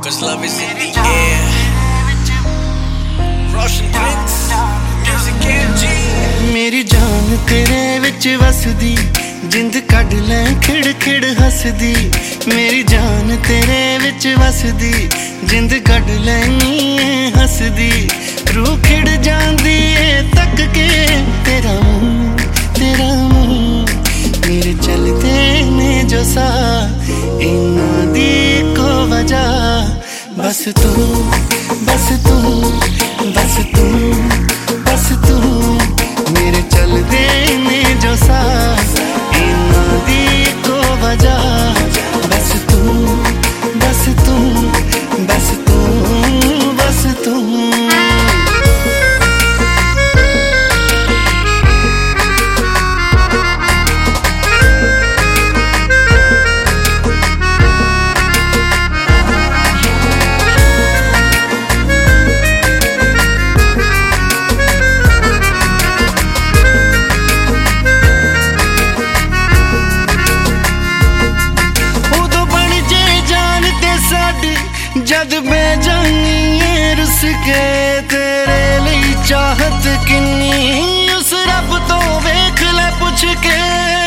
'cause love is in the air. Russian Prince, music MG. मेरी जान तेरे विच वसदी, जिंद कढ लै खिड़ खिड़ हसदी। मेरी जान तेरे विच वसदी, जिंद कढ लैनी हसदी। रूह खिड़ जांदी है तक के तेरा मुंह, तेरा मुंह। मेरे चलते ने जो सा इन्ना दी को वजह, बस तू, बस तू, बस तू, बस तू। मेरे चलते ने जो सा इन्ना दी को वजह, बस तू, बस तू, बस तू, बस तू। जद मैं जानी है रुस के तेरे लिए चाहत किन्नी, उस रब तो वेख ले पुछ के।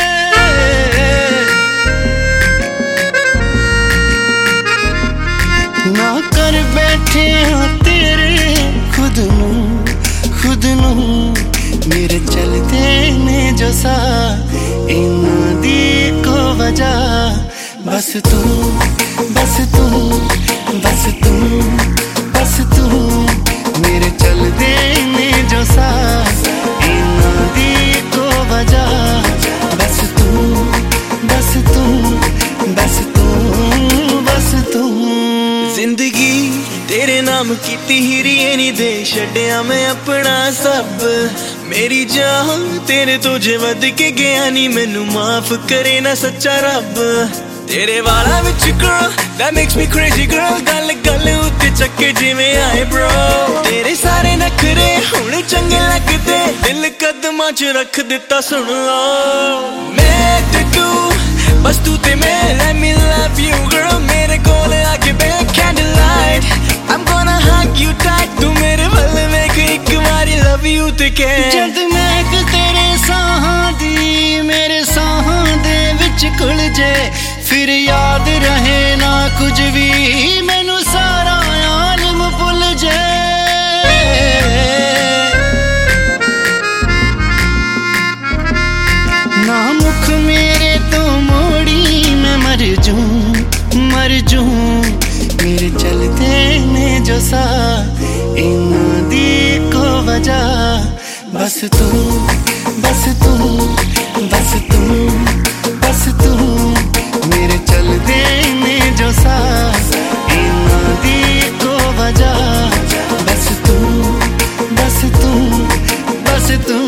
ना कर बैठे हाँ तेरे खुद नू, खुद नू। मेरे चलते ने जो सा इन्ना दी को वजह, बस तू, बस तू, बस तू, बस तू। मेरे चलते ने जो सा इन्ना दी को वजह, बस तू, बस तू, बस तू, बस तू। जिंदगी तेरे नाम कीती हीरिए नी दे छड्डिया मैं अपना सब। मेरी जान तेरे तो जे वध के गया नी, मैनू माफ करे ना सच्चा रब। तेरे वाला विच girl that makes me crazy girl, गल गल उत्ते चक्के जिवें आए bro। तेरे सारे नखरे हुण चंगे लगदे, दिल कदमां च रख दिता सुन लो। मैं ते तू, बस तू ते मैं, let me love you girl। मेरे कोल आके बैठ candlelight, I'm gonna hug you tight। तू मेरे वल वेख इक वारी love you ते कह। जद महक तेरे साहां दी मेरे साहां दे विच घुल जे, फिर याद रहे ना कुछ भी, मैनू सारा आलम भुल जाए। ना मुख मेरे तो मोड़ी मैं मर जूं, मर जूं। मेरे चलते ने जो सा इन्ना दी को वजह, बस तू, बस तू, बस तू, बस तू। मेरे चलते ने जो सा इन्ना दी को वजह, बस तू, बस तू, बस तू।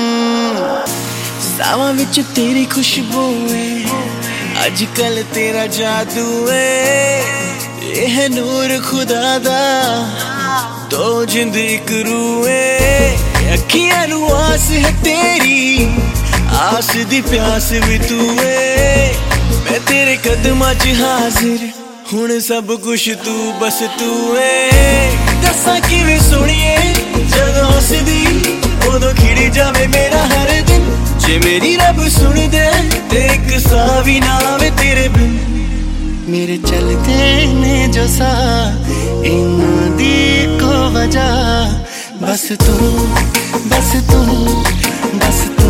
सावां विच तेरी खुशबू है, अजकल तेरा जादू है। ये है नूर खुदा दा, दो जिंद इक रूह है। अखियां नू आस है तेरी, आस दी प्यास भी तू है। मैं तेरे कदमां च हाजिर, हुण सब कुछ तू, बस तू है। दस्सां किवें सोहणीए जदों हसदी, उदों खिड़ जावे मेरा हर दिन। जे मेरी रब सुन दे ते इक सा भी ना आवे तेरे बिन। मेरे चलते ने जो सा इन्ना दी को वजह, बस तू, बस तू, बस तू।